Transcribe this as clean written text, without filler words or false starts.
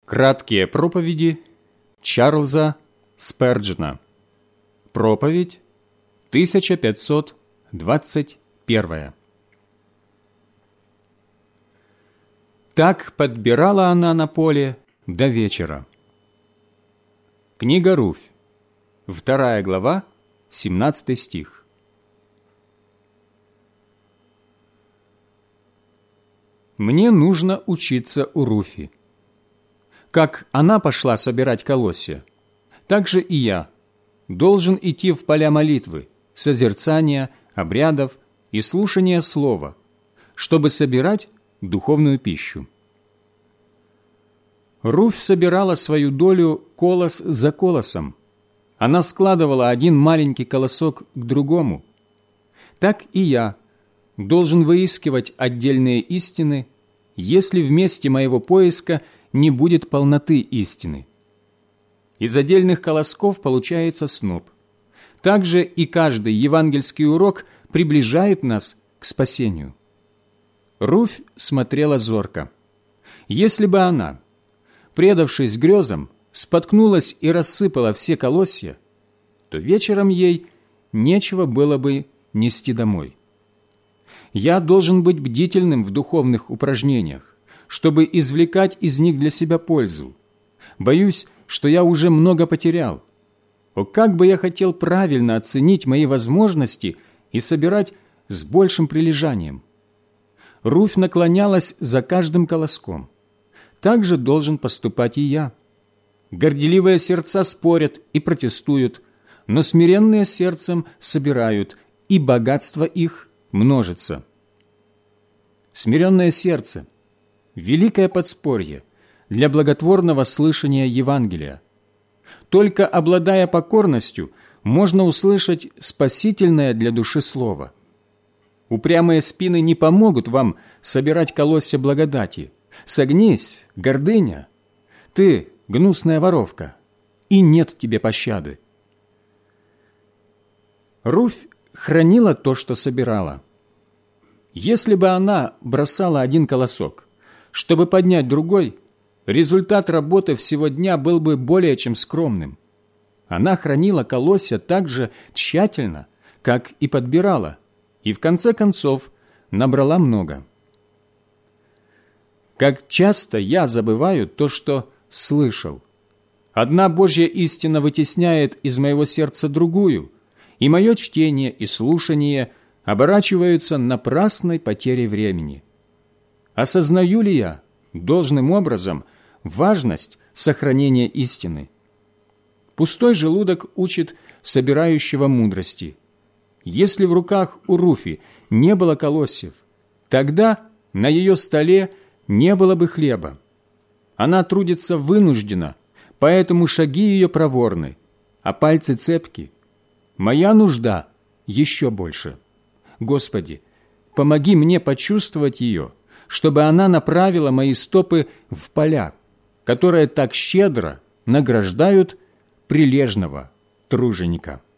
Краткие проповеди Чарльза Сперджена. Проповедь 1521. Так подбирала она на поле до вечера. Книга Руфь, 2 глава, 17 стих. Мне нужно учиться у Руфи. Как она пошла собирать колосья, так же и я должен идти в поля молитвы, созерцания, обрядов и слушания слова, чтобы собирать духовную пищу. Руфь собирала свою долю колос за колосом. Она складывала один маленький колосок к другому. Так и я должен выискивать отдельные истины, если в месте моего поиска не будет полноты истины. Из отдельных колосков получается сноп. Также и каждый евангельский урок приближает нас к спасению. Руфь смотрела зорко. Если бы она, предавшись грезам, споткнулась и рассыпала все колосья, то вечером ей нечего было бы нести домой. Я должен быть бдительным в духовных упражнениях, чтобы извлекать из них для себя пользу. Боюсь, что я уже много потерял. О, как бы я хотел правильно оценить мои возможности и собирать с большим прилежанием. Руфь наклонялась за каждым колоском. Так же должен поступать и я. Горделивые сердца спорят и протестуют, но смиренные сердцем собирают, и богатство их множится. Смиренное сердце – великое подспорье для благотворного слышания Евангелия. Только обладая покорностью, можно услышать спасительное для души слово. Упрямые спины не помогут вам собирать колосья благодати. Согнись, гордыня, ты гнусная воровка, и нет тебе пощады. Руфь хранила то, что собирала. Если бы она бросала один колосок, чтобы поднять другой, результат работы всего дня был бы более чем скромным. Она хранила колосья так же тщательно, как и подбирала, и в конце концов набрала много. Как часто я забываю то, что слышал. Одна Божья истина вытесняет из моего сердца другую, и мое чтение и слушание оборачиваются напрасной потерей времени. Осознаю ли я должным образом важность сохранения истины? Пустой желудок учит собирающего мудрости. Если в руках у Руфи не было колосьев, тогда на ее столе не было бы хлеба. Она трудится вынужденно, поэтому шаги ее проворны, а пальцы цепки. Моя нужда еще больше. Господи, помоги мне почувствовать ее, чтобы она направила мои стопы в поля, которые так щедро награждают прилежного труженика.